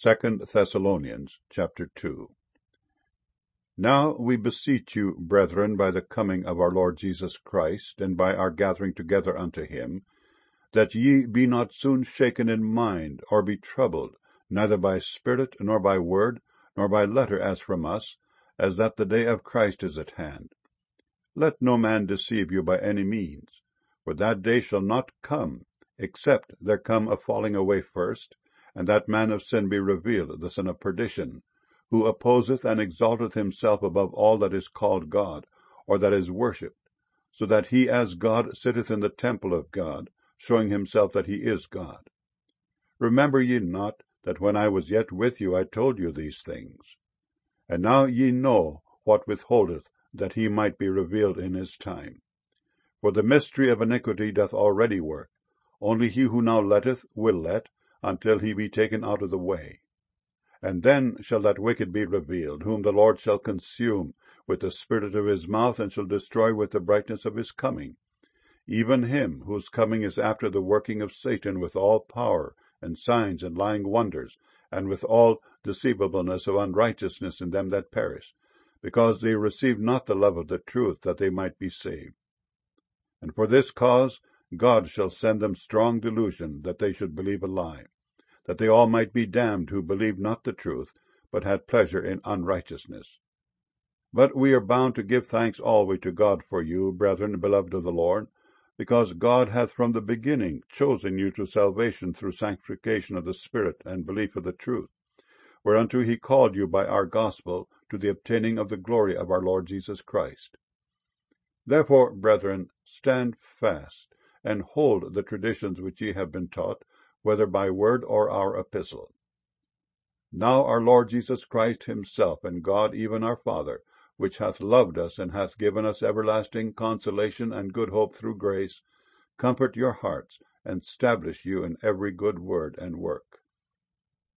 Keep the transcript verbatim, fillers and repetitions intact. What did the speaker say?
Second Thessalonians chapter two. Now we beseech you, brethren, by the coming of our Lord Jesus Christ, and by our gathering together unto him, that ye be not soon shaken in mind, or be troubled, neither by spirit, nor by word, nor by letter as from us, as that the day of Christ is at hand. Let no man deceive you by any means, for that day shall not come, except there come a falling away first, and that man of sin be revealed, the son of perdition, who opposeth and exalteth himself above all that is called God, or that is worshipped, so that he as God sitteth in the temple of God, showing himself that he is God. Remember ye not that when I was yet with you I told you these things? And now ye know what withholdeth, that he might be revealed in his time. For the mystery of iniquity doth already work. Only he who now letteth will let, until he be taken out of the way. And then shall that wicked be revealed, whom the Lord shall consume with the spirit of his mouth, and shall destroy with the brightness of his coming, even him whose coming is after the working of Satan with all power, and signs, and lying wonders, and with all deceivableness of unrighteousness in them that perish, because they receive not the love of the truth, that they might be saved. And for this cause God shall send them strong delusion, that they should believe a lie, that they all might be damned who believed not the truth, but had pleasure in unrighteousness. But we are bound to give thanks always to God for you, brethren, beloved of the Lord, because God hath from the beginning chosen you to salvation through sanctification of the Spirit and belief of the truth, whereunto he called you by our gospel to the obtaining of the glory of our Lord Jesus Christ. Therefore, brethren, stand fast, and hold the traditions which ye have been taught, whether by word or our epistle. Now our Lord Jesus Christ himself, and God even our Father, which hath loved us and hath given us everlasting consolation and good hope through grace, comfort your hearts, and establish you in every good word and work.